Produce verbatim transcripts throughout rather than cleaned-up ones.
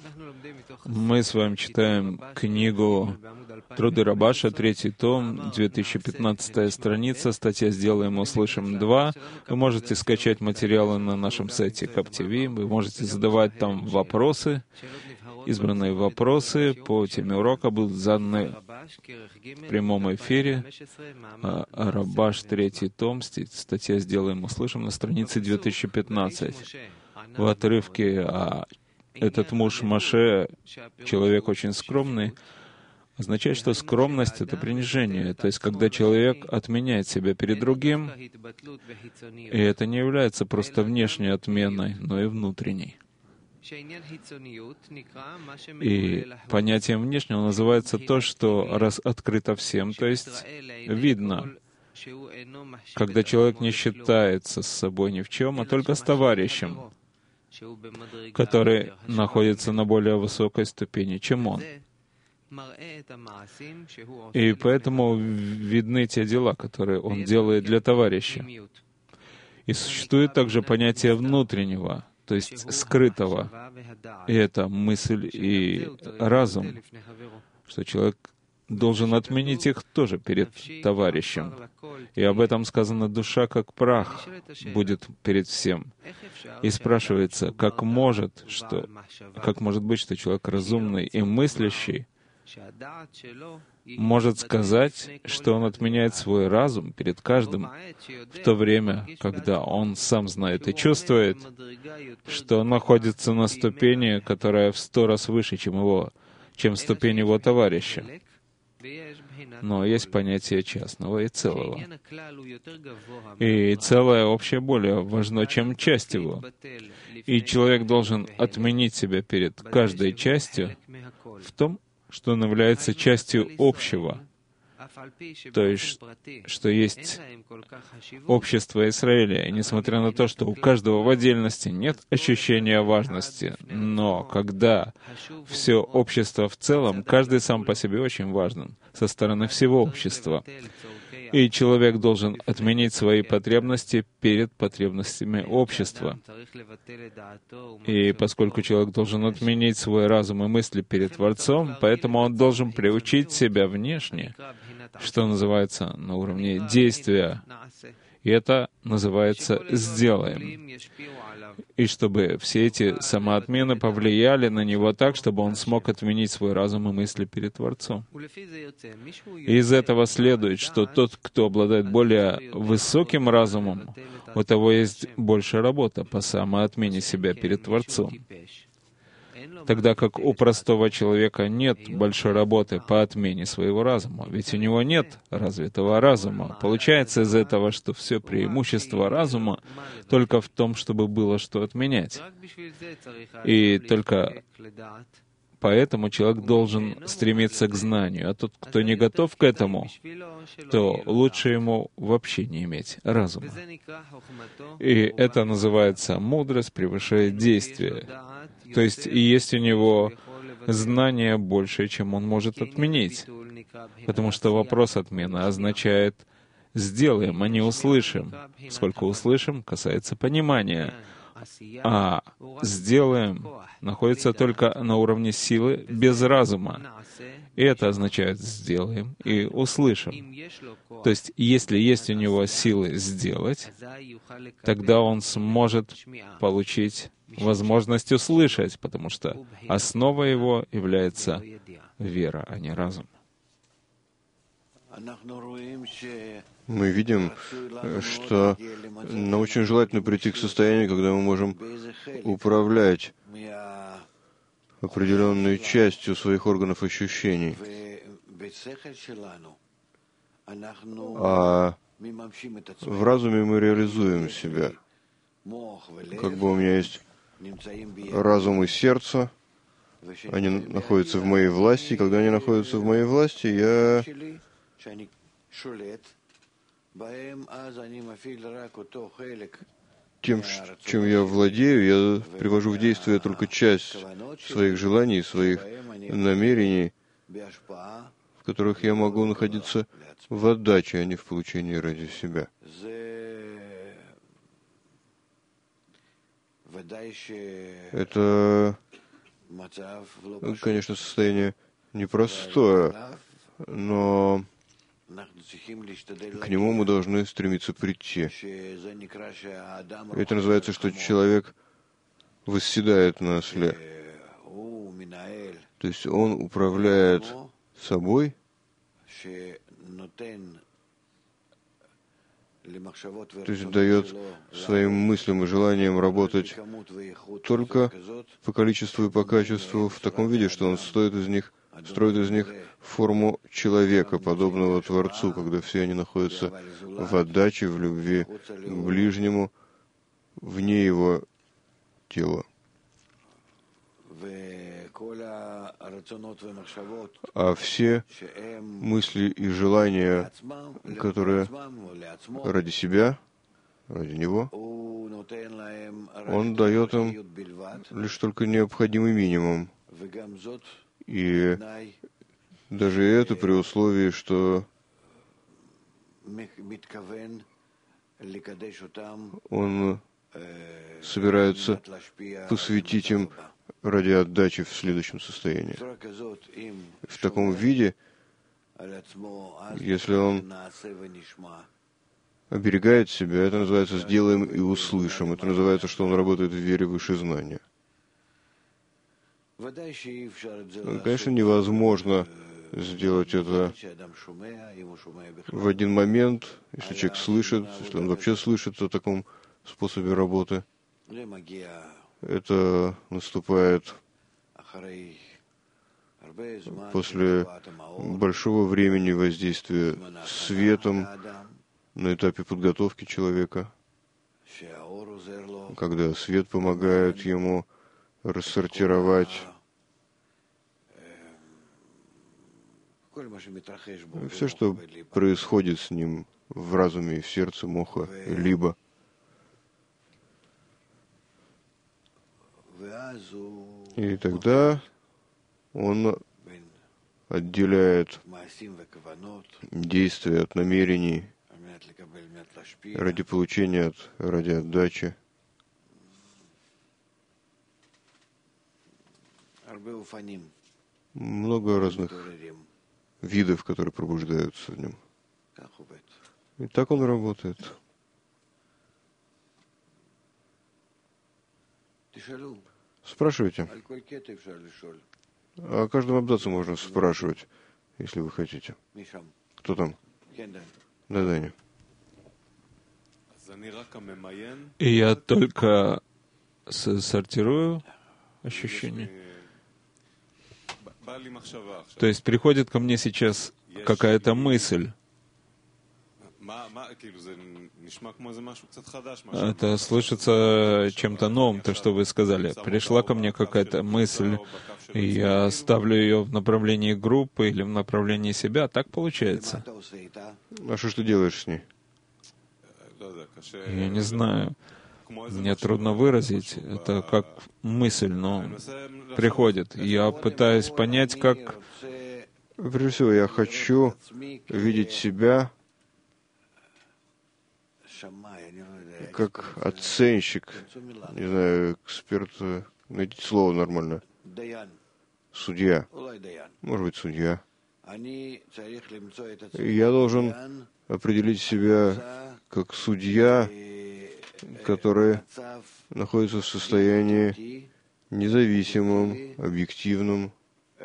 Мы с вами читаем книгу «Труды Рабаша», третий том, две тысячи пятнадцатая страница, статья «Сделаем, услышим два». Вы можете скачать материалы на нашем сайте кап ти ви, вы можете задавать там вопросы. Избранные вопросы по теме урока будут заданы в прямом эфире. Рабаш, третий том, статья «Сделаем, услышим» на странице две тысячи пятнадцать. В отрывке о «Этот муж Моше, человек очень скромный», означает, что скромность — это принижение. То есть, когда человек отменяет себя перед другим, и это не является просто внешней отменой, но и внутренней. И понятием внешнего называется то, что раз открыто всем, то есть видно, когда человек не считается с собой ни в чем, а только с товарищем, который находится на более высокой ступени, чем он. И поэтому видны те дела, которые он делает для товарища. И существует также понятие внутреннего, то есть скрытого. И это мысль и разум, что человек должен отменить их тоже перед товарищем. И об этом сказано: душа как прах будет перед всем. И спрашивается, как может, что, как может быть, что человек разумный и мыслящий может сказать, что он отменяет свой разум перед каждым, в то время, когда он сам знает и чувствует, что он находится на ступени, которая в сто раз выше, чем его, чем ступень его товарища. Но есть понятие частного и целого. И целое общее более важно, чем часть его. И человек должен отменить себя перед каждой частью в том, что он является частью общего, то есть, что есть общество Израиля. И несмотря на то, что у каждого в отдельности нет ощущения важности, но когда все общество в целом, каждый сам по себе очень важен со стороны всего общества. И человек должен отменить свои потребности перед потребностями общества. И поскольку человек должен отменить свой разум и мысли перед Творцом, поэтому он должен приучить себя внешне, что называется на уровне действия. И это называется «сделаем». И чтобы все эти самоотмены повлияли на него так, чтобы он смог отменить свой разум и мысли перед Творцом. И из этого следует, что тот, кто обладает более высоким разумом, у того есть больше работы по самоотмене себя перед Творцом. Тогда как у простого человека нет большой работы по отмене своего разума, ведь у него нет развитого разума. Получается из этого, что все преимущество разума только в том, чтобы было что отменять. И только поэтому человек должен стремиться к знанию, а тот, кто не готов к этому, то лучше ему вообще не иметь разума. И это называется «мудрость превышает действие». То есть и есть у него знание больше, чем он может отменить. Потому что вопрос отмены означает «сделаем», а не «услышим». Сколько услышим, касается понимания. А «сделаем» находится только на уровне силы без разума. И это означает «сделаем» и «услышим». То есть, если есть у него силы сделать, тогда он сможет получить возможность услышать, потому что основа его является вера, а не разум. Мы видим, что нам очень желательно прийти к состоянию, когда мы можем управлять определенной частью своих органов ощущений, а в разуме мы реализуем себя. Как бы у меня есть разум и сердце, они находятся в моей власти, и когда они находятся в моей власти, я тем, чем я владею, я привожу в действие только часть своих желаний, своих намерений, в которых я могу находиться в отдаче, а не в получении ради себя. Это конечно, состояние непростое, но к нему мы должны стремиться прийти. Это называется, что человек восседает на осле. То есть он управляет собой, то есть дает своим мыслям и желаниям работать только по количеству и по качеству в таком виде, что он стоит из них, строит из них форму человека, подобного Творцу, когда все они находятся в отдаче, в любви к ближнему, вне его тела. А все мысли и желания, которые ради себя, ради него, он дает им лишь только необходимый минимум. И даже это при условии, что он собирается посвятить им ради отдачи в следующем состоянии. В таком виде, если он оберегает себя, это называется «сделаем и услышим». Это называется, что он работает в вере выше знания. Конечно, невозможно сделать это в один момент, если человек слышит, если он вообще слышит о таком способе работы. Это наступает после большого времени воздействия светом на этапе подготовки человека, когда свет помогает ему рассортировать все, что происходит с ним в разуме и в сердце моха, либо. И тогда он отделяет действия от намерений ради получения, от, ради отдачи. Много разных видов, которые пробуждаются в нем. И так он работает. Спрашивайте. О каждом абзаце можно спрашивать, если вы хотите. Кто там? Да, Даня. И я только сортирую ощущения. То есть приходит ко мне сейчас какая-то мысль. Это слышится чем-то новым, то, что вы сказали. Пришла ко мне какая-то мысль, и я ставлю ее в направлении группы или в направлении себя. Так получается? А что ж ты делаешь с ней? Я не знаю. Мне трудно выразить. Это как мысль, но приходит. Я пытаюсь понять, как... Прежде всего, я хочу видеть себя как оценщик, не знаю, эксперт, найдите слово нормально. Судья. Может быть, судья. Я должен определить себя как судья, который находится в состоянии независимом, объективном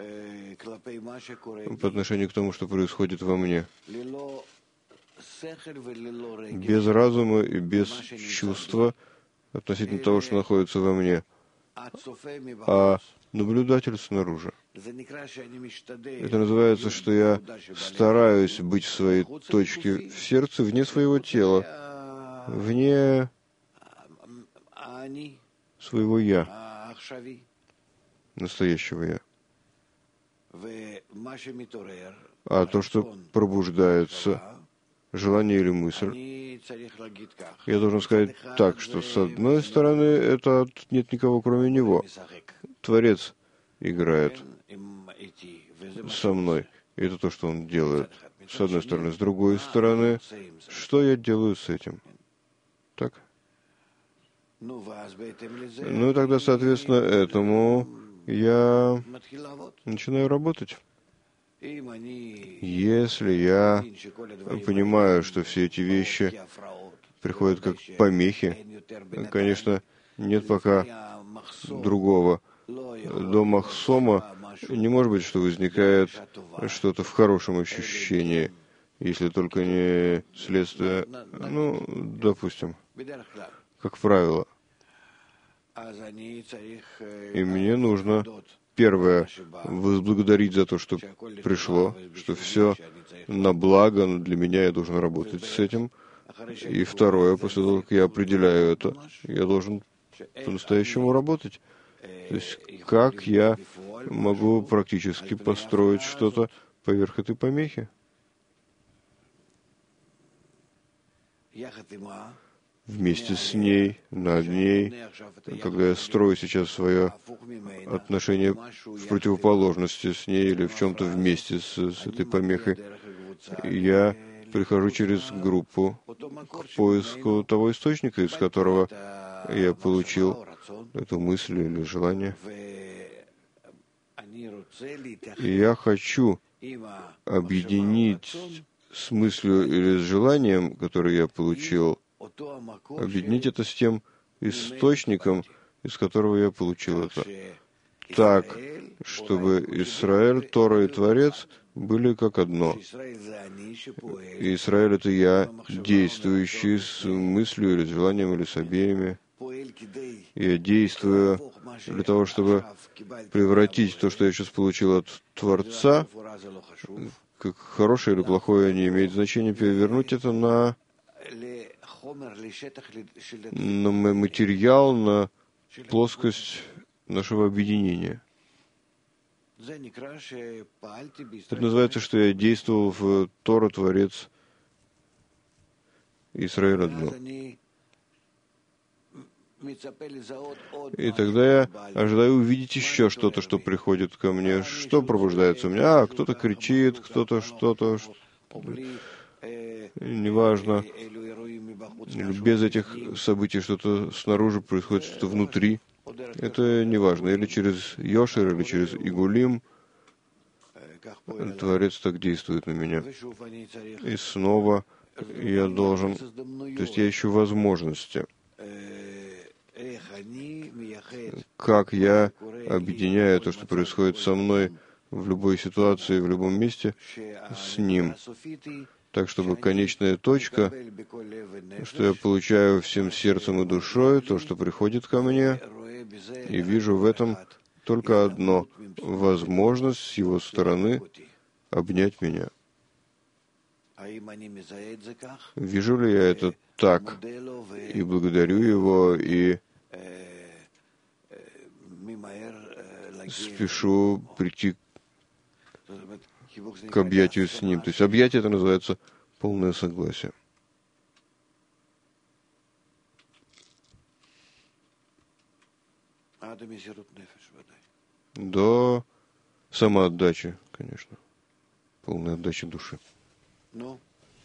по отношению к тому, что происходит во мне. Без разума и без чувства относительно того, что находится во мне, а наблюдатель снаружи. Это называется, что я стараюсь быть в своей точке в сердце, вне своего тела, вне своего «я», настоящего «я». А то, что пробуждается, желание или мысль, я должен сказать так, что с одной стороны, это нет никого, кроме него. Творец играет со мной. И это то, что он делает. С одной стороны. С другой стороны, что я делаю с этим? Так? Ну и тогда, соответственно, этому я начинаю работать. Если я понимаю, что все эти вещи приходят как помехи, конечно, нет пока другого. До Махсома не может быть, что возникает что-то в хорошем ощущении, если только не следствие, ну, допустим, как правило. И мне нужно, первое, возблагодарить за то, что пришло, что все на благо, но для меня я должен работать с этим. И второе, после того, как я определяю это, я должен по-настоящему работать. То есть, как я могу практически построить что-то поверх этой помехи? Вместе с ней, над ней, когда я строю сейчас свое отношение в противоположности с ней или в чем-то вместе с, с этой помехой, я прихожу через группу к поиску того источника, из которого я получил эту мысль или желание. И я хочу объединить с мыслью или с желанием, которое я получил, объединить это с тем источником, из которого я получил это. Так, чтобы Израиль, Тора и Творец были как одно. И Израиль — это я, действующий с мыслью или с желанием, или с обеими. Я действую для того, чтобы превратить то, что я сейчас получил от Творца, как хорошее или плохое не имеет значения, перевернуть это на, на материал, на плоскость нашего объединения. Это называется, что я действовал в Тора, Творец, Израиль одно. И тогда я ожидаю увидеть еще что-то, что приходит ко мне. Что пробуждается у меня? А, кто-то кричит, кто-то что-то... Неважно. Без этих событий что-то снаружи происходит, что-то внутри. Это неважно. Или через Йошер, или через Игулим. Творец так действует на меня. И снова я должен... То есть я ищу возможности. Как я объединяю то, что происходит со мной в любой ситуации, в любом месте, с Ним. Так, чтобы конечная точка, что я получаю всем сердцем и душой, то, что приходит ко мне, и вижу в этом только одно — возможность с Его стороны обнять меня. Вижу ли я это так, и благодарю Его, и спешу прийти к объятию с Ним. То есть объятие — это называется полное согласие. До самоотдачи, конечно. Полной отдачи души. Ну?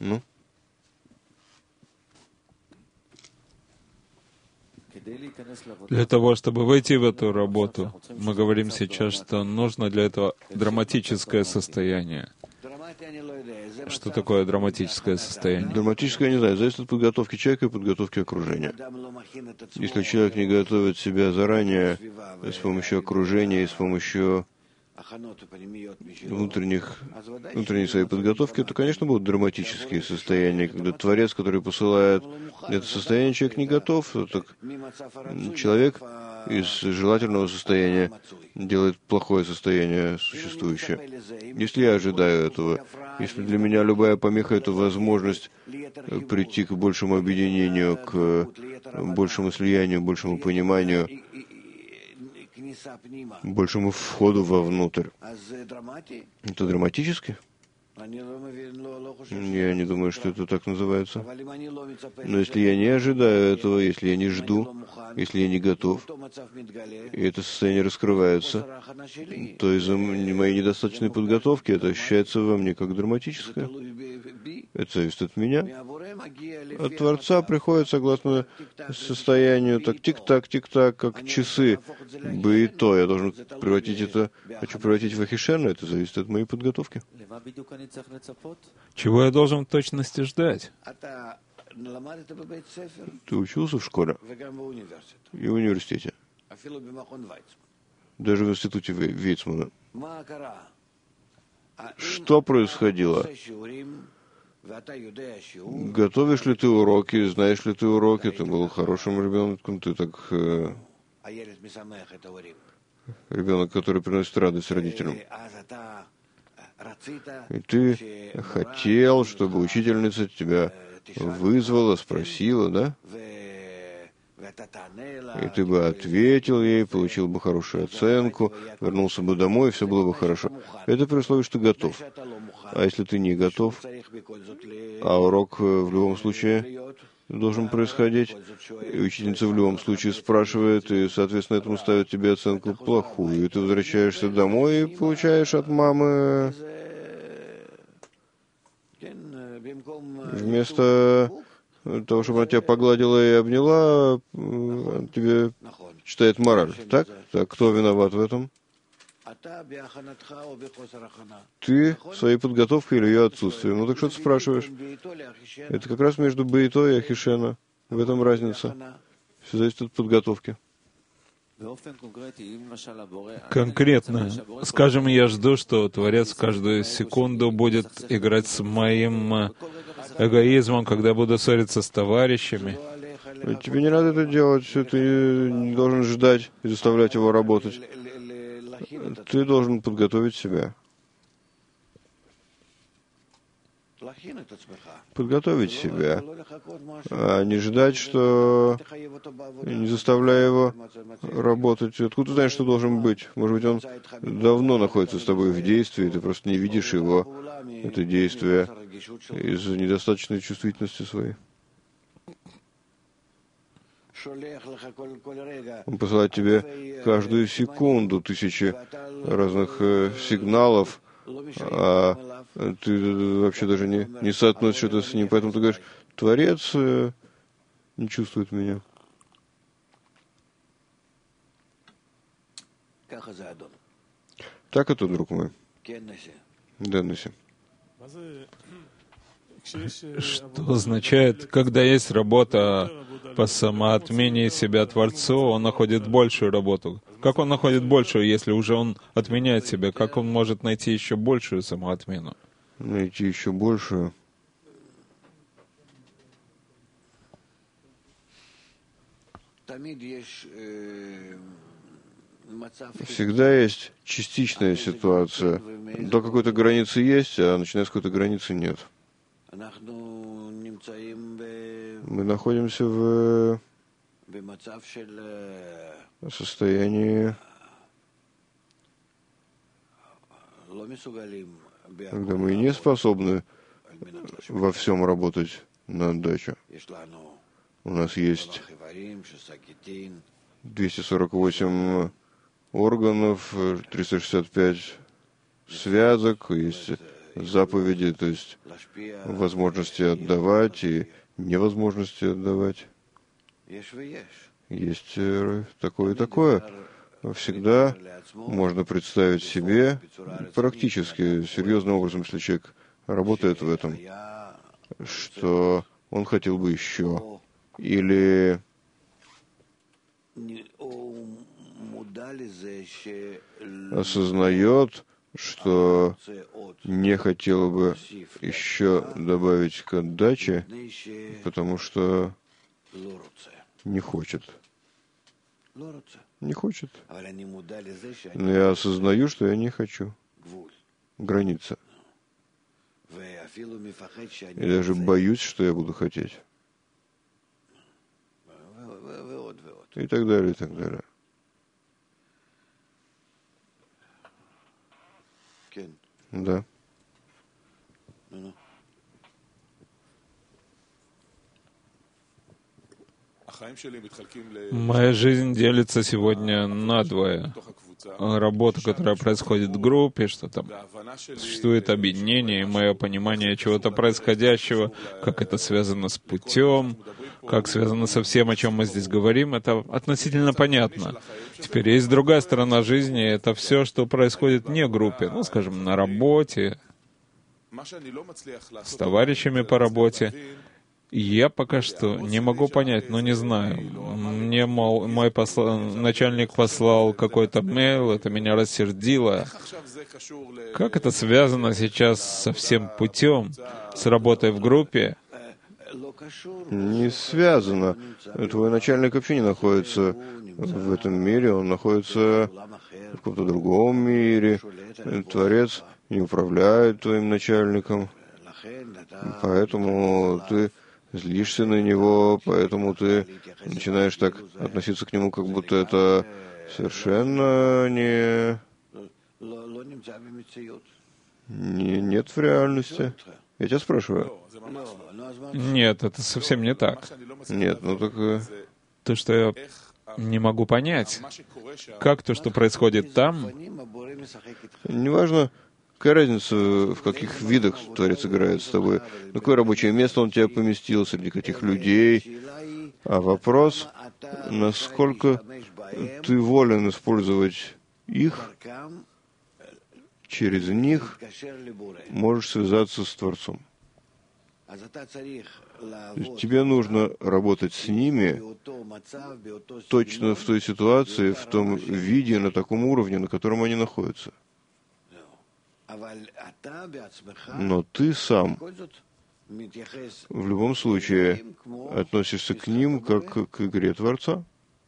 Для того, чтобы войти в эту работу, мы говорим сейчас, что нужно для этого драматическое состояние. Что такое драматическое состояние? Драматическое, я не знаю, зависит от подготовки человека и подготовки окружения. Если человек не готовит себя заранее с помощью окружения и с помощью внутренних, внутренней своей подготовки, то, конечно, будут драматические состояния, когда Творец, который посылает это состояние, человек не готов, так человек из желательного состояния делает плохое состояние существующее. Если я ожидаю этого, если для меня любая помеха — это возможность прийти к большему объединению, к большему слиянию, большему пониманию, большему входу вовнутрь, это драматически? Я не думаю, что это так называется. Но если я не ожидаю этого, если я не жду, если я не готов, и это состояние раскрывается, то из-за моей недостаточной подготовки это ощущается во мне как драматическое. Это зависит от меня. От Творца приходит согласно состоянию, так тик-так, тик-так, как часы. Бы и то. Я должен превратить это, хочу превратить в Ахишена, это зависит от моей подготовки. Чего я должен в точности ждать? Ты учился в школе и в университете, даже в институте Вейцмана. Что происходило? Готовишь ли ты уроки, знаешь ли ты уроки, ты был хорошим ребенком, ты так... Э, ребенок, который приносит радость родителям. И ты хотел, чтобы учительница тебя вызвала, спросила, да? И ты бы ответил ей, получил бы хорошую оценку, вернулся бы домой, и все было бы хорошо. Это при условии, что ты готов. А если ты не готов, а урок в любом случае должен происходить, и учительница в любом случае спрашивает, и, соответственно, этому ставит тебе оценку плохую, и ты возвращаешься домой и получаешь от мамы вместо того, чтобы она тебя погладила и обняла, она тебе читает мораль. Так? Так, кто виноват в этом? Ты своей подготовкой или ее отсутствием. Ну так что ты спрашиваешь? Это как раз между Бейто и Ахишена. В этом разница. Все зависит от подготовки. Конкретно, скажем, я жду, что Творец каждую секунду будет играть с моим эгоизмом, когда буду ссориться с товарищами. Тебе не надо это делать, ты не должен ждать и заставлять его работать. Ты должен подготовить себя. Подготовить себя, а не ждать, что не заставляя его работать. Откуда ты знаешь, что должен быть? Может быть, он давно находится с тобой в действии, ты просто не видишь его, это действие, из-за недостаточной чувствительности своей. Он посылает тебе каждую секунду тысячи разных э, сигналов, а ты вообще даже не, не соотносишь это с ним. Поэтому ты говоришь, Творец э, не чувствует меня. Так это, друг мой. Да, Носи. Что означает, когда есть работа по самоотмене себя Творцу, он находит большую работу. Как он находит большую, если уже он отменяет себя? Как он может найти еще большую самоотмену? Найти еще большую? Всегда есть частичная ситуация. До какой-то границы есть, а начиная с какой-то границы нет. Мы находимся в состоянии, когда мы не способны во всем работать на отдачу. У нас есть двести сорок восемь органов, триста шестьдесят пять связок, есть заповеди, то есть возможности отдавать и невозможности отдавать. Есть такое и такое. Всегда можно представить себе практически, серьезным образом, если человек работает в этом, что он хотел бы еще. Или осознает, что не хотел бы еще добавить к отдаче, потому что не хочет. Не хочет. Но я осознаю, что я не хочу. Граница. И даже боюсь, что я буду хотеть. И так далее, и так далее. Да. Моя жизнь делится сегодня надвое. Работа, которая происходит в группе, что там существует объединение, и мое понимание чего-то происходящего, как это связано с путем, как связано со всем, о чем мы здесь говорим, это относительно понятно. Теперь есть другая сторона жизни, это все, что происходит вне группы, ну, скажем, на работе, с товарищами по работе. Я пока что не могу понять, но не знаю. Мне, мол, мой посла... начальник послал какой-то мейл, это меня рассердило. Как это связано сейчас со всем путем, с работой в группе? Не связано. Твой начальник вообще не находится в этом мире, он находится в каком-то другом мире. Творец не управляет твоим начальником, поэтому ты злишься на него, поэтому ты начинаешь так относиться к нему, как будто это совершенно не, не нет в реальности. Я тебя спрашиваю. Нет, это совсем не так. Нет, ну так... То, что я не могу понять, как то, что происходит там... Неважно, какая разница, в каких видах Творец играет с тобой, на какое рабочее место он тебя поместил, среди каких людей. А вопрос, насколько ты волен использовать их, через них можешь связаться с Творцом. Тебе нужно работать с ними точно в той ситуации, в том виде, на таком уровне, на котором они находятся. Но ты сам в любом случае относишься к ним как к игре Творца.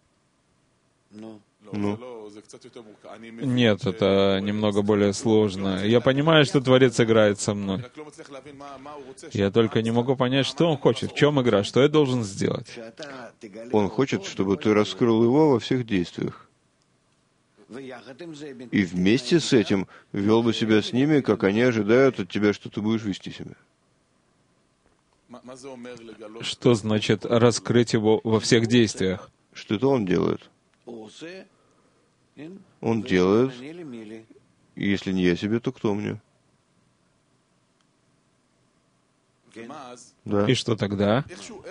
Ну. Нет, это немного более сложно. Я понимаю, что Творец играет со мной. Я только не могу понять, что Он хочет, в чем игра, что я должен сделать. Он хочет, чтобы ты раскрыл Его во всех действиях. И вместе с этим вел бы себя с ними, как они ожидают от тебя, что ты будешь вести себя. Что значит раскрыть Его во всех действиях? Что это Он делает? Он делает, и если не я себе, то кто мне? Да. И что тогда?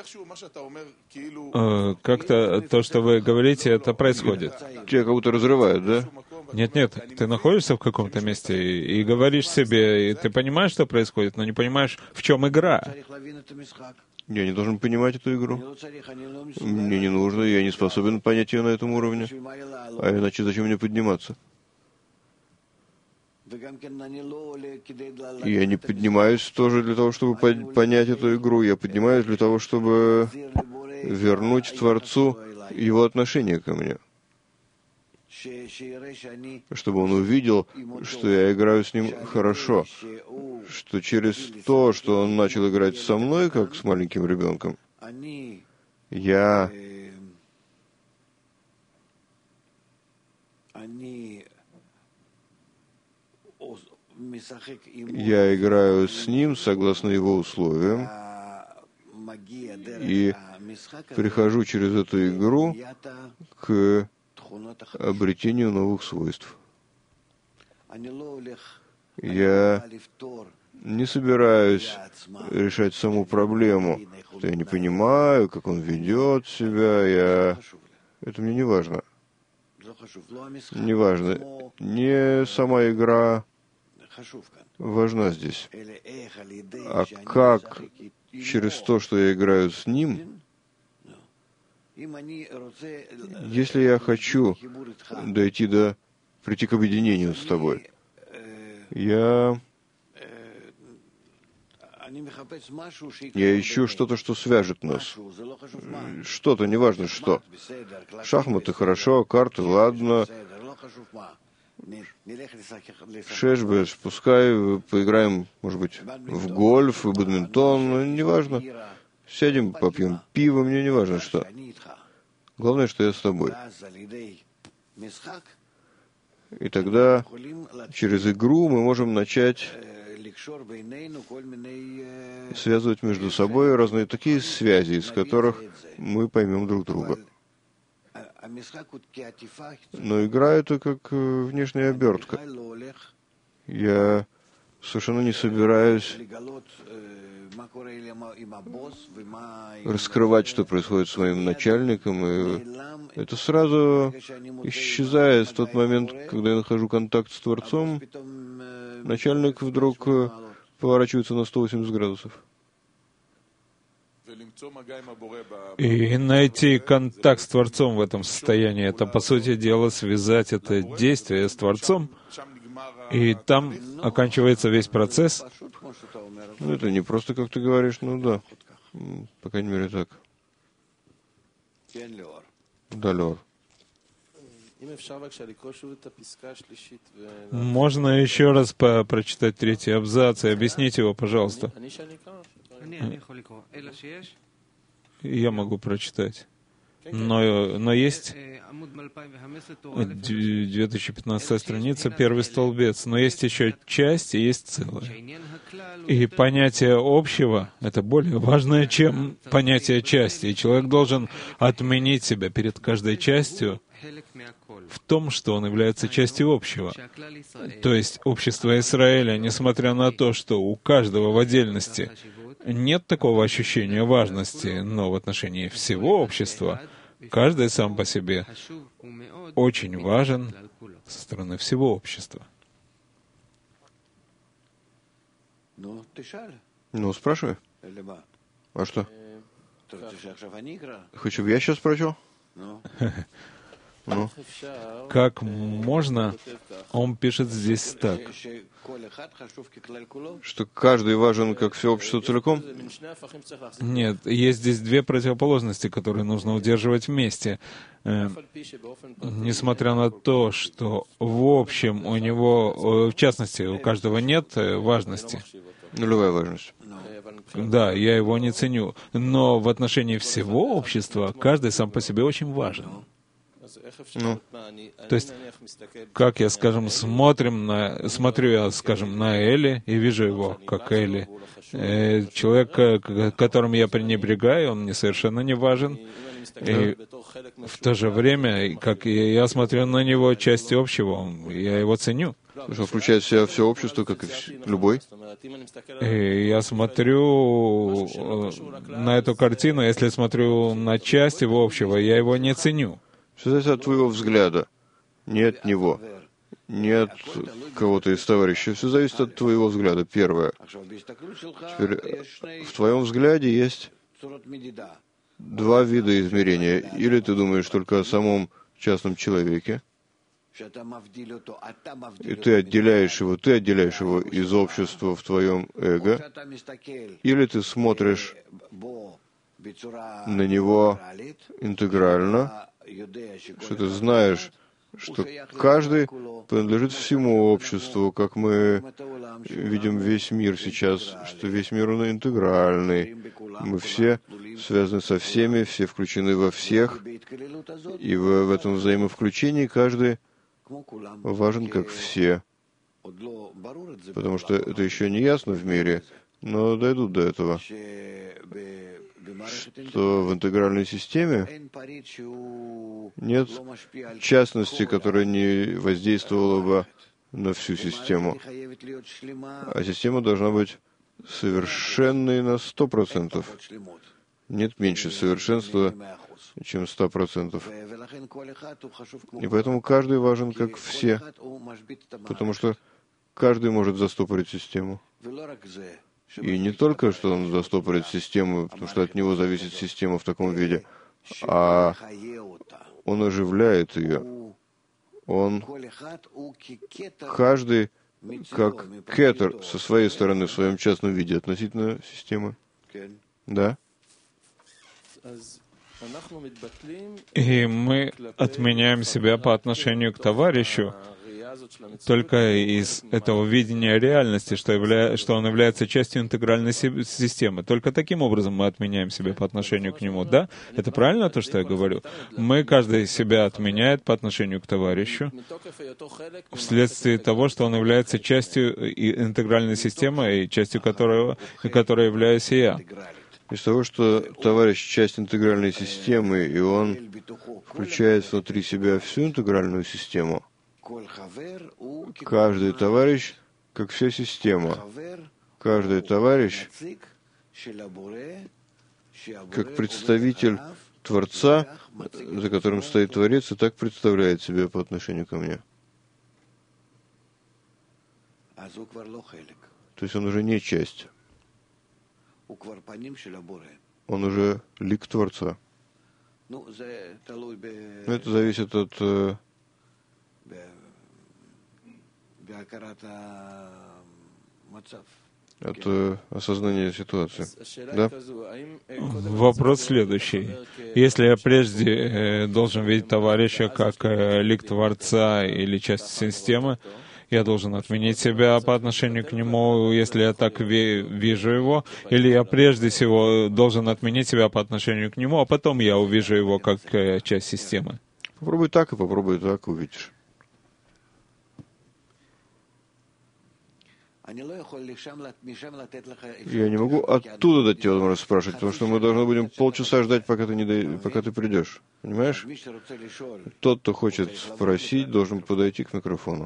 Э, как-то то, что вы говорите, это происходит. Тебя как будто разрывают, да? Нет-нет, ты находишься в каком-то месте и, и говоришь себе, и ты понимаешь, что происходит, но не понимаешь, в чем игра. Я не должен понимать эту игру. Мне не нужно, я не способен понять ее на этом уровне. А иначе зачем мне подниматься? Я не поднимаюсь тоже для того, чтобы понять эту игру. Я поднимаюсь для того, чтобы вернуть Творцу Его отношение ко мне. Чтобы Он увидел, что я играю с Ним хорошо. Что через то, что Он начал играть со мной, как с маленьким ребенком, я... Я играю с Ним согласно Его условиям и прихожу через эту игру к обретению новых свойств. Я не собираюсь решать саму проблему. Что я не понимаю, как он ведет себя, я... Это мне не важно. Не важно. Не сама игра важна здесь, а как через то, что я играю с Ним, если я хочу дойти до, прийти к объединению с Тобой, я, я ищу что-то, что свяжет нас. Что-то, неважно что. Шахматы хорошо, карты, ладно. Шешбеш, пускай поиграем, может быть, в гольф, в бадминтон, неважно. Сядем, попьем пиво, мне не важно что. Главное, что я с тобой. И тогда через игру мы можем начать связывать между собой разные такие связи, из которых мы поймем друг друга. Но игра — это как внешняя обертка. Я совершенно не собираюсь раскрывать, что происходит с моим начальником, и это сразу исчезает в тот момент, когда я нахожу контакт с Творцом. Начальник вдруг поворачивается на сто восемьдесят градусов. И найти контакт с Творцом в этом состоянии, это, по сути дела, связать это действие с Творцом, и там оканчивается весь процесс. Ну, это не просто, как ты говоришь, ну да, по крайней мере, так. Да, Леор. Можно еще раз по прочитать третий абзац и объяснить его, пожалуйста? Я могу прочитать. Но, но есть две тысячи пятнадцатая страница, первый столбец, но есть еще часть и есть целое. И понятие общего — это более важное, чем понятие части. И человек должен отменить себя перед каждой частью в том, что он является частью общего. То есть общество Израиля, несмотря на то, что у каждого в отдельности нет такого ощущения важности, но в отношении всего общества каждый сам по себе очень важен со стороны всего общества. Ну, спрашивай. А что? Хочешь, чтобы я сейчас прочел? Ну. Как можно, он пишет здесь так, что каждый важен как все общество целиком? Нет, есть здесь две противоположности, которые нужно удерживать вместе. Э, несмотря на то, что в общем у него, в частности, у каждого нет важности. Нулевая важность. Да, я его не ценю. Но в отношении всего общества каждый сам по себе очень важен. Ну. То есть, как я, скажем, смотрим на, смотрю я, скажем, на Эли и вижу его как Эли. Э, человек, к которым я пренебрегаю, он мне совершенно не важен. И в то же время, как я смотрю на него частью общего, я его ценю. Что включает в себя все общество, как и любой. И я смотрю на эту картину, если смотрю на часть его общего, я его не ценю. Все зависит от твоего взгляда, не от него, не от кого-то из товарищей. Все зависит от твоего взгляда, первое. Теперь в твоем взгляде есть два вида измерения. Или ты думаешь только о самом частном человеке, и ты отделяешь его, ты отделяешь его из общества в твоем эго, или ты смотришь на него интегрально, что ты знаешь, что каждый принадлежит всему обществу, как мы видим весь мир сейчас, что весь мир он интегральный. Мы все связаны со всеми, все включены во всех, и в, в этом взаимовключении каждый важен как все. Потому что это еще не ясно в мире, но дойдут до этого, что в интегральной системе нет частности, которая не воздействовала бы на всю систему. А система должна быть совершенной на сто процентов. Нет меньше совершенства, чем сто процентов. И поэтому каждый важен как все, потому что каждый может застопорить систему. И не только, что он застопорит систему, потому что от него зависит система в таком виде, а он оживляет ее. Он, каждый, как кетер со своей стороны, в своем частном виде относительно системы. Да? И мы отменяем себя по отношению к товарищу только из этого видения реальности, что, явля... что он является частью интегральной си- системы. Только таким образом мы отменяем себя по отношению к нему. Да? Это правильно то, что я говорю? Мы, каждый себя отменяет по отношению к товарищу вследствие того, что он является частью интегральной системы, и частью которого, которой являюсь и я. Из того, что товарищ — часть интегральной системы, и он включает внутри себя всю интегральную систему, каждый товарищ — как вся система. Каждый товарищ — как представитель Творца, за которым стоит Творец, и так представляет себя по отношению ко мне. То есть он уже не часть. Он уже лик Творца. Это зависит от, э, от э, осознания ситуации. Да? Вопрос следующий. Если я прежде э, должен видеть товарища как э, лик Творца или часть системы, я должен отменить себя по отношению к нему, если я так ви- вижу его, или я прежде всего должен отменить себя по отношению к нему, а потом я увижу его как э, часть системы. Попробуй так и попробуй так, увидишь. Я не могу оттуда дать тебе возможность спрашивать, потому что мы должны будем полчаса ждать, пока ты, не до... пока ты придешь. Понимаешь? Тот, кто хочет спросить, должен подойти к микрофону.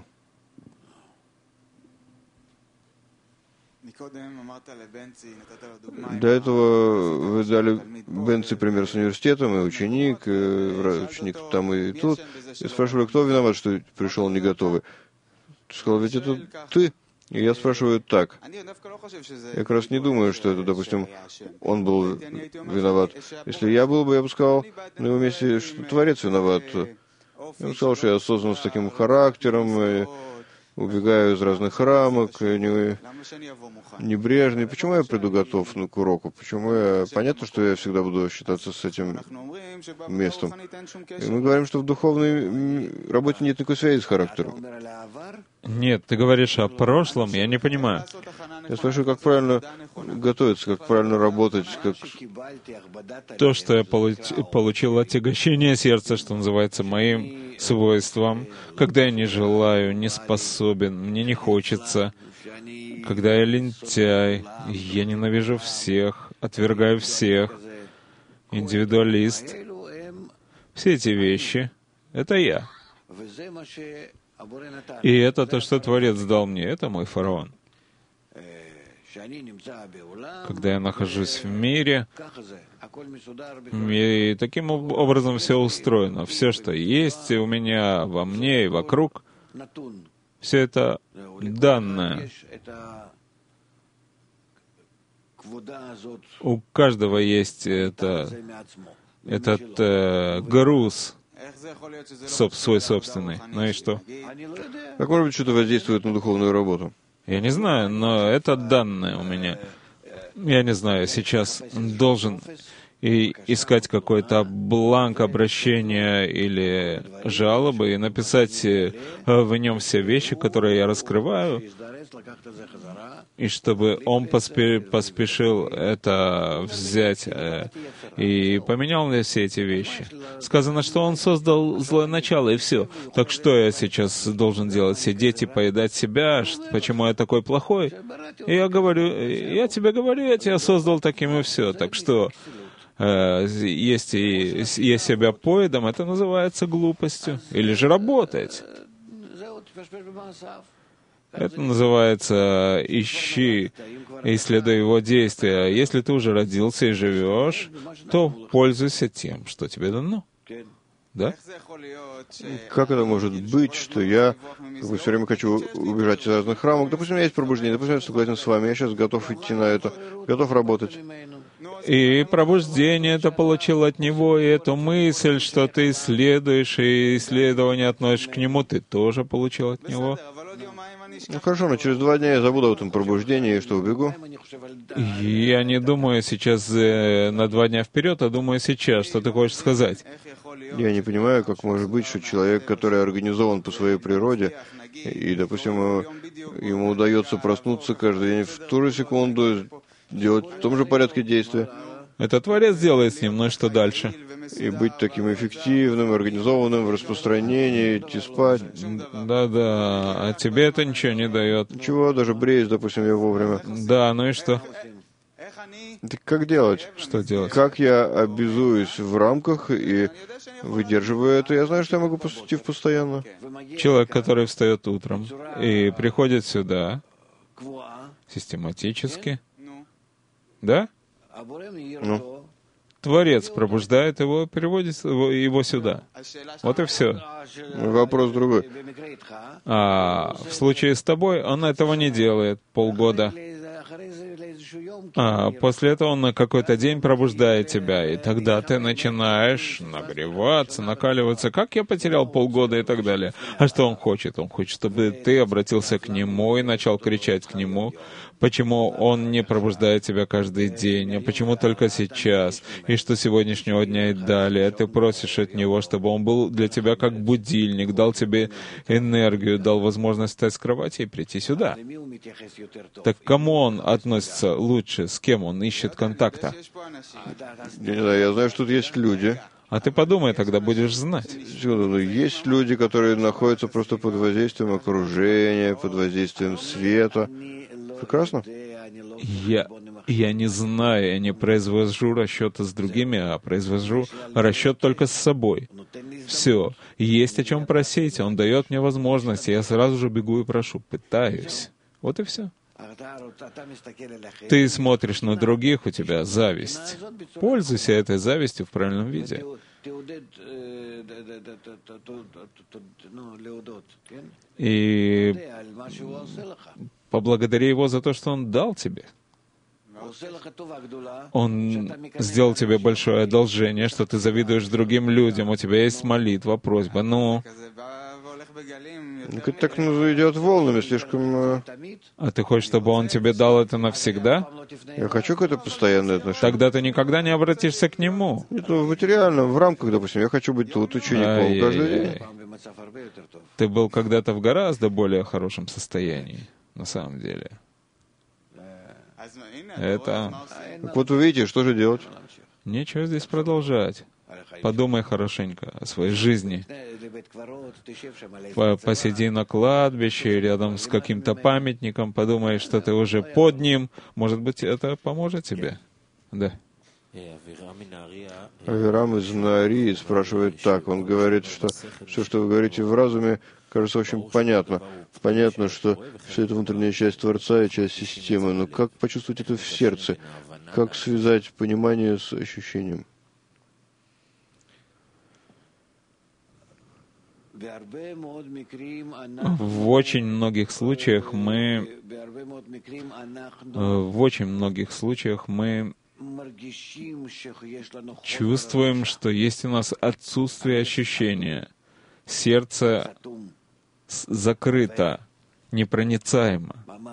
До этого вы дали Бенци пример с университетом, и ученик, и ученик там и тут. И спрашивали, кто виноват, что пришел не готовый. Ты сказал, ведь это ты. И я спрашиваю так. Я как раз не думаю, что это, допустим, он был виноват. Если я был бы, я бы сказал на его месте, что Творец виноват. Я бы сказал, что я осознан с таким характером, и убегаю из разных рамок, не, небрежный. Почему я приду готов ну, к уроку? Почему я... Понятно, что я всегда буду считаться с этим местом. И мы говорим, что в духовной работе нет никакой связи с характером. Нет, ты говоришь о прошлом, я не понимаю. Я спрашиваю, как правильно готовиться, как правильно работать, как... То, что я получ- получил отягощение сердца, что называется, моим свойством, когда я не желаю, не способен, мне не хочется, когда я лентяй, я ненавижу всех, отвергаю всех, индивидуалист. Все эти вещи — это я. И это то, что Творец дал мне, это мой фараон. Когда я нахожусь в мире, и таким образом все устроено. Все, что есть у меня, во мне и вокруг, все это данное. У каждого есть это, этот э, груз, соб, свой собственный. Ну и что? Как, может быть, что-то воздействует на духовную работу? Я не знаю, но это данное у меня. Я не знаю, сейчас должен и искать какой-то бланк обращения или жалобы и написать в нем все вещи, которые я раскрываю, и чтобы он поспе- поспешил это взять э, и поменял мне все эти вещи. Сказано, что он создал злое начало, и все. Так что я сейчас должен делать? Сидеть и поедать себя? Почему я такой плохой? И я говорю, я тебе говорю, я тебя создал таким, и все. Так что, э, если я себя поедом, это называется глупостью. Или же работать. Это называется «ищи, исследуй его действия». Если ты уже родился и живешь, то пользуйся тем, что тебе дано. Да? Как это может быть, что я как бы, все время хочу убежать из разных рамок? Допустим, у меня есть пробуждение, допустим, я согласен с вами, я сейчас готов идти на это, готов работать. И пробуждение это получил от него, и эту мысль, что ты исследуешь, и исследование относишь к нему, ты тоже получил от него. Ну хорошо, но через два дня я забуду об этом пробуждении, и что, убегу? Я не думаю сейчас э, на два дня вперед, а думаю сейчас, что ты хочешь сказать. Я не понимаю, как может быть, что человек, который организован по своей природе, и, допустим, ему, ему удается проснуться каждый день в ту же секунду, делать в том же порядке действия, Это Творец делает с ним, ну и что дальше? и быть таким эффективным, организованным в распространении, идти спать. Да-да, а тебе это ничего не дает. Ничего, даже бреюсь, допустим, я вовремя. Да, ну и что? Так как делать? Что делать? Как я обязуюсь в рамках и выдерживаю это? Я знаю, что я могу поступить постоянно. Человек, который встает утром и приходит сюда систематически, да? Ну, Творец пробуждает его и переводит его, его сюда. Вот и все. вопрос другой. А в случае с тобой он этого не делает полгода. А после этого он на какой-то день пробуждает тебя, и тогда ты начинаешь нагреваться, накаливаться. Как я потерял полгода и так далее. А что он хочет? Он хочет, чтобы ты обратился к нему и начал кричать к нему. Почему он не пробуждает тебя каждый день, а почему только сейчас, и что сегодняшнего дня и далее. Ты просишь от него, чтобы он был для тебя как будильник, дал тебе энергию, дал возможность встать с кровати и прийти сюда. Так к кому он относится лучше, с кем он ищет контакта? Я не знаю, я знаю, что тут есть люди. А ты подумай, тогда будешь знать. Есть люди, которые находятся просто под воздействием окружения, под воздействием света. Прекрасно. Я, я не знаю, я не произвожу расчеты с другими, а произвожу расчет только с собой. Все. Есть о чем просить, он дает мне возможность, и я сразу же бегу и прошу, пытаюсь. Вот и все. Ты смотришь на других, у тебя зависть. Пользуйся этой завистью в правильном виде. И поблагодари его за то, что он дал тебе. Он сделал тебе большое одолжение, что ты завидуешь другим людям, у тебя есть молитва, просьба. Ну, Это так ну, идет волнами, слишком... а ты хочешь, чтобы он тебе дал это навсегда? Я хочу какое-то постоянное отношение. Тогда ты никогда не обратишься к нему. Нет, ну, в материальном, в рамках, допустим, я хочу быть тут учеником каждый день. Ай-яй-яй. Ты был когда-то в гораздо более хорошем состоянии, на самом деле. Это... Так вот вы видите, что же делать? Нечего здесь продолжать. Подумай хорошенько о своей жизни. Посиди на кладбище рядом с каким-то памятником, подумай, что ты уже под ним. Может быть, это поможет тебе? Да. Авирам из Наарии спрашивает так. Он говорит, что все, что вы говорите в разуме, кажется очень понятно. Понятно, что все это внутренняя часть Творца и часть системы. Но как почувствовать это в сердце? Как связать понимание с ощущением? В очень многих случаях мы... В очень многих случаях мы чувствуем, что есть у нас отсутствие ощущения. Сердце закрыто, непроницаемо,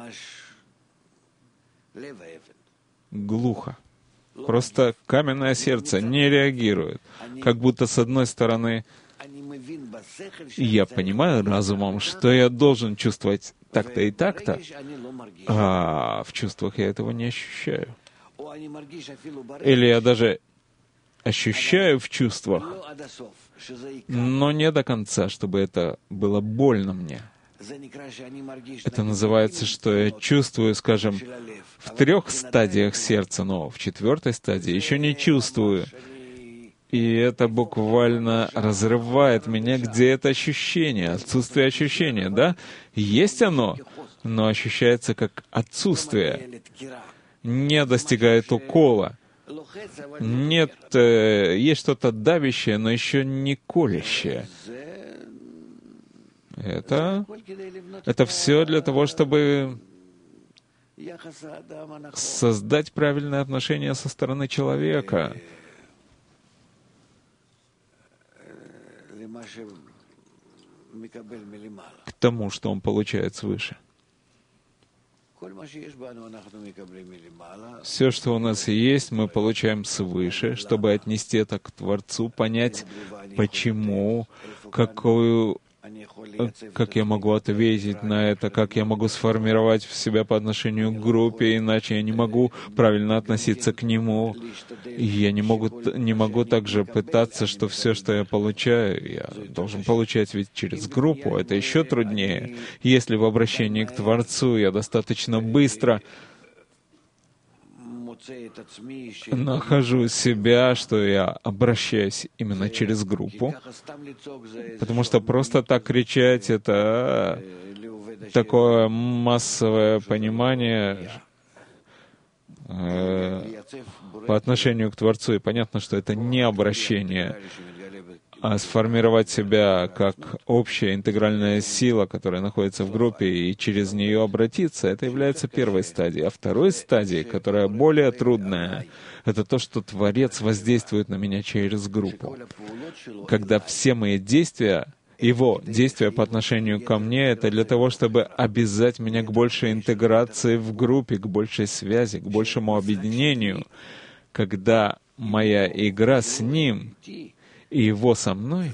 глухо. Просто каменное сердце не реагирует. Как будто с одной стороны я понимаю разумом, что я должен чувствовать так-то и так-то, а в чувствах я этого не ощущаю. Или я даже ощущаю в чувствах, но не до конца, чтобы это было больно мне. Это называется, что я чувствую, скажем, в трех стадиях сердца, но в четвертой стадии еще не чувствую. И это буквально разрывает меня, где это ощущение, отсутствие ощущения, да? Есть оно, но ощущается как отсутствие. Не достигает укола. Нет, э, есть что-то давящее, но еще не колящее. Это, это все для того, чтобы создать правильное отношение со стороны человека. к тому, что он получает свыше. Все, что у нас есть, мы получаем свыше, чтобы отнести это к Творцу, понять, почему, какую, как я могу ответить на это, как я могу сформировать себя по отношению к группе, иначе я не могу правильно относиться к нему. И я не могу, не могу также пытаться, что все, что я получаю, я должен получать ведь через группу. Это еще труднее. Если в обращении к Творцу я достаточно быстро нахожу себя, что я обращаюсь именно через группу, потому что просто так кричать — это такое массовое понимание э, по отношению к Творцу, и понятно, что это не обращение, а сформировать себя как общая интегральная сила, которая находится в группе, и через нее обратиться, это является первой стадией. А второй стадией, которая более трудная, это то, что Творец воздействует на меня через группу. Когда все мои действия, Его действия по отношению ко мне, это для того, чтобы обязать меня к большей интеграции в группе, к большей связи, к большему объединению. Когда моя игра с Ним и Его со мной,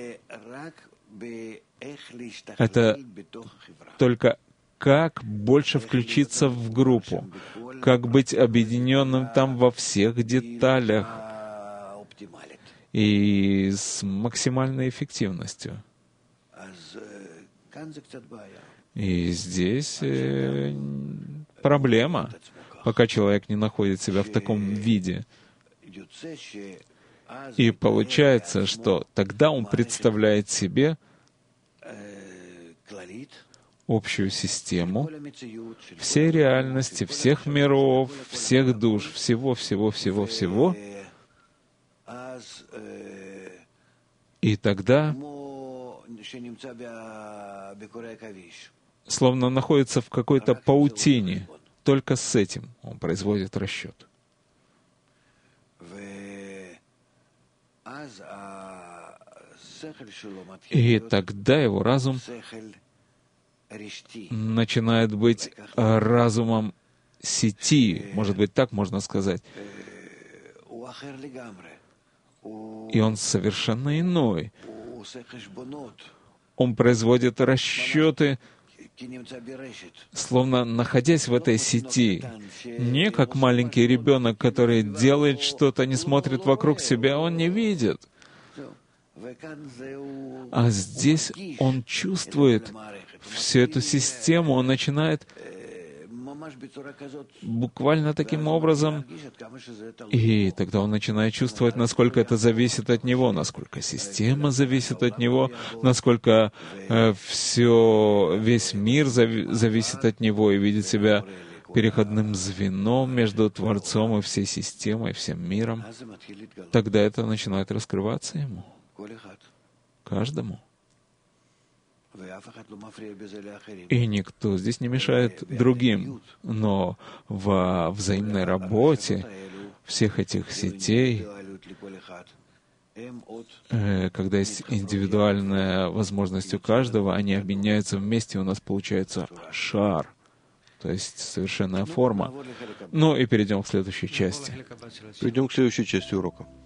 это только как больше включиться в группу, как быть объединенным там во всех деталях и с максимальной эффективностью. И здесь э, проблема, пока человек не находит себя в таком виде. И получается, что тогда он представляет себе общую систему всей реальности, всех миров, всех душ, всего-всего-всего-всего. И тогда словно находится в какой-то паутине. Только с этим он производит расчет. И тогда его разум начинает быть разумом сети, может быть, так можно сказать. И он совершенно иной. Он производит расчеты, словно находясь в этой сети, не как маленький ребенок, который делает что-то, не смотрит вокруг себя, он не видит. А здесь он чувствует всю эту систему, он начинает буквально таким образом, и тогда он начинает чувствовать, насколько это зависит от него, насколько система зависит от него, насколько э, все, весь мир зави- зависит от него, и видит себя переходным звеном между Творцом и всей системой, всем миром. Тогда это начинает раскрываться ему, каждому. И никто здесь не мешает другим. Но во взаимной работе всех этих сетей, э, когда есть индивидуальная возможность у каждого, они объединяются вместе, и у нас получается шар, то есть совершенная форма. Ну и перейдем к следующей части. Перейдем к следующей части урока.